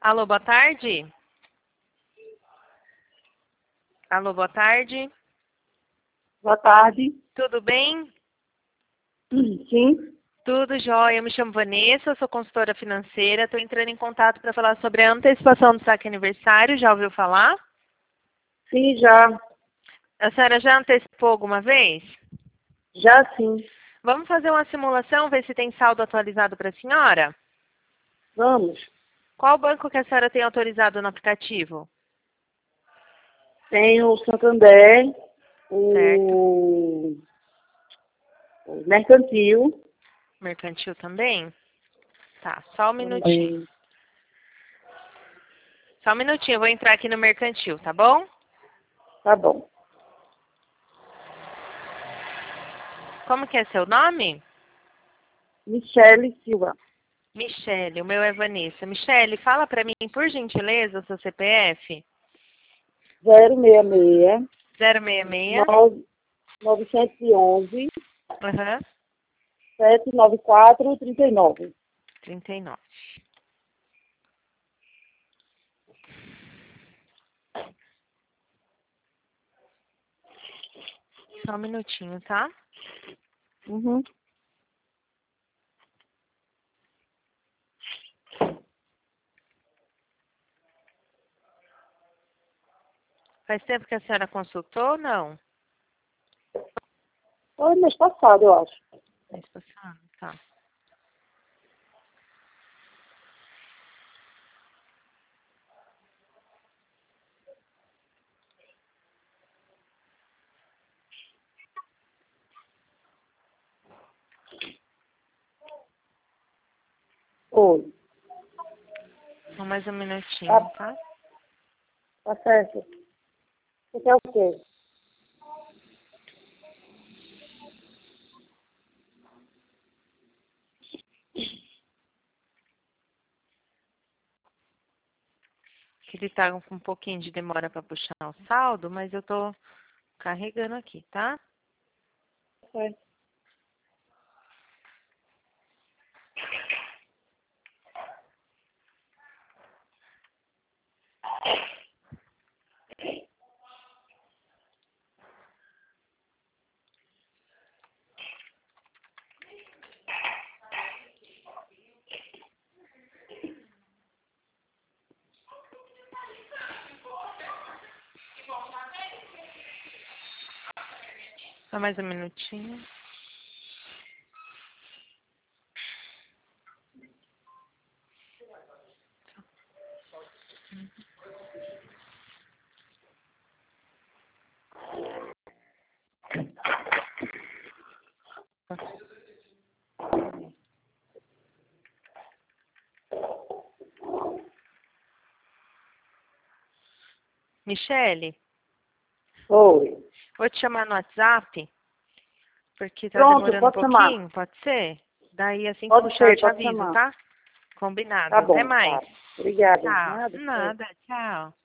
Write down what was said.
Alô, boa tarde. Alô, boa tarde. Boa tarde. Tudo bem? Sim, Tudo jóia. Eu me chamo Vanessa, eu sou consultora financeira. Estou entrando em contato para falar sobre a antecipação do saque aniversário. Já ouviu falar? sim, já. A senhora já antecipou alguma vez? Já sim. Vamos fazer uma simulação, ver se tem saldo atualizado para a senhora? Vamos. Qual banco que a senhora tem autorizado no aplicativo? Tem o Santander, Certo. o Mercantil. Mercantil também? Tá, só um minutinho. Também. Só um minutinho, eu vou entrar aqui no Mercantil, tá bom? Tá bom. Como que é seu nome? Michele Silva. Michele, o meu é Vanessa. Michele, fala para mim, por gentileza, o seu CPF. 066 066. 911 Aham. 794 39. 39. Só um minutinho, tá? Uhum. Faz tempo que a senhora consultou ou não? Foi mês passado, eu acho. Mês passado, tá. Foi. Só mais um minutinho, tá? Tá certo. Você quer o quê? Que ele tá com um pouquinho de demora para puxar o saldo, mas eu tô carregando aqui, tá? Foi. Só mais um minutinho. Michele, Foi. vou te chamar no WhatsApp, porque tá Pronto, demorando um pode chamar. pouquinho, pode ser? Daí assim que Pode puxar eu ser, te pode aviso, chamar. tá? Combinado. Tá Até bom, mais. tá. Obrigada. Tchau. Nada, tchau. Nada, tchau.